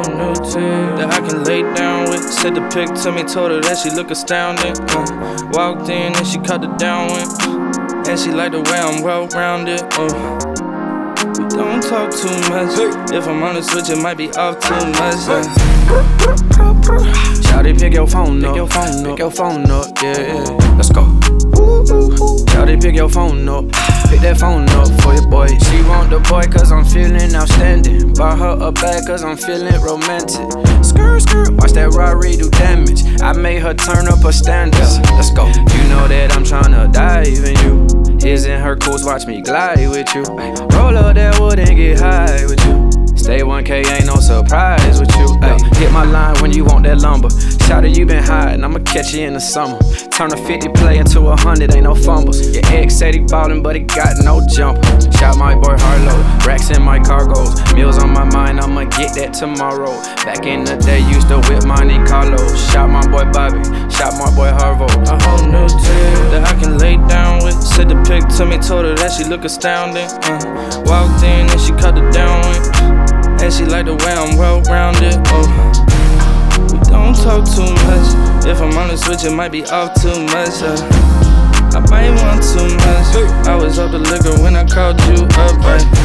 whole new team that I can lay down with. Sent the pic to me, told her that she look astounding. Walked in and she caught the downwind, and she liked the way I'm well-rounded. We don't talk too much. If I'm honest with you, might be off too much. Shawty, pick your phone up. Pick your phone up, yeah. Let's go. Shawty, pick your phone up. Pick that phone up for your boy. She want the boy cause I'm feeling outstanding. Bought her a bag cause I'm feeling romantic. Skirt, skirt, watch that Rari do damage. I made her turn up her standards. Let's go. You know that I'm tryna dive in you. Is in her coast, watch me glide with you. Roll up that wood and get high with you. Stay 1K, ain't no surprise with you. Hit my line when you want that lumber. Shawty, you been hiding, I'ma catch you in the summer. Turn a 50 play into 100, ain't no fumbles. Your ex said he ballin', but he got no jumper. Shot my boy Harlow, racks in my cargoes. Meals on my mind, I'ma get that tomorrow. Back in the day, used to whip Monte Carlo. Shot my boy Bobby, shot my boy Harvo. A whole new team that I can lay down with. Sent the pic to me, told her that she look astounding. Walked in and she caught the downwind, and she liked the way I'm well-rounded. We don't talk too much. If I'm honest with you, might be off too much. I might want too much. I was off the liquor when I called you up.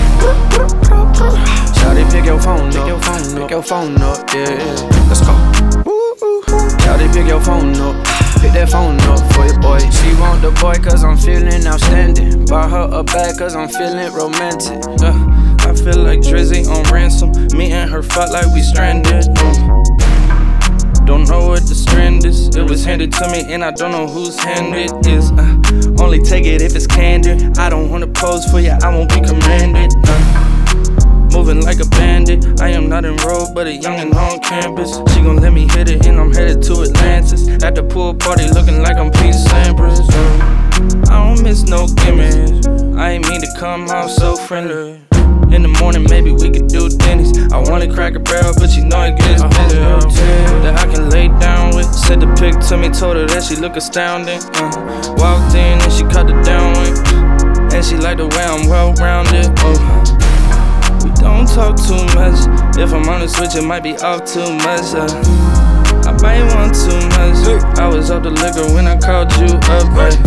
Shawty, pick your phone up. Pick your phone up, yeah. Let's go. Shawty, pick your phone up. Pick that phone up for your boy. She want the boy cause I'm feeling outstanding. Bought her a bag cause I'm feeling romantic. I feel like Drizzy on ransom. Me and her fought like we stranded. Don't know what the strand is. It was handed to me and I don't know whose hand it is. Only take it if it's candid. I don't wanna pose for you, I won't be commanded. Moving like a bandit. I am not enrolled, but a youngin' on campus. She gon' let me hit it and I'm headed to Atlantis. At the pool party looking like I'm Pete Sampras. I don't miss no gimmicks. I ain't mean to come out so friendly. In the morning, maybe we could do Denny's. I wanna crack a barrel, but you know it gets busy. That I can lay down with. Sent the pic to me, told her that she look astounding. Walked in and she caught the downwind, and she liked the way I'm well-rounded. We don't talk too much. If I'm honest with you, might be off too much. I might want too much. I was off the liquor when I called you up.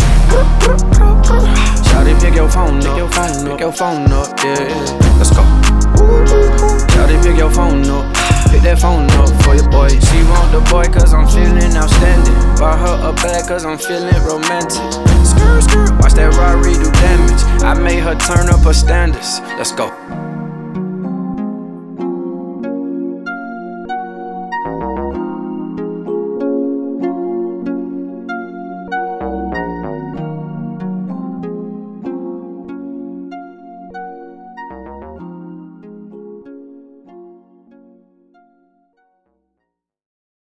Shawty, pick your phone up. Pick your phone up, yeah. Let's go. Shawty, pick your phone up. Pick that phone up for your boy. She want the boy cause I'm feeling outstanding. Bought her a bag cause I'm feeling romantic. Skirt, skirt, watch that Rari do damage. I made her turn up her standards. Let's go.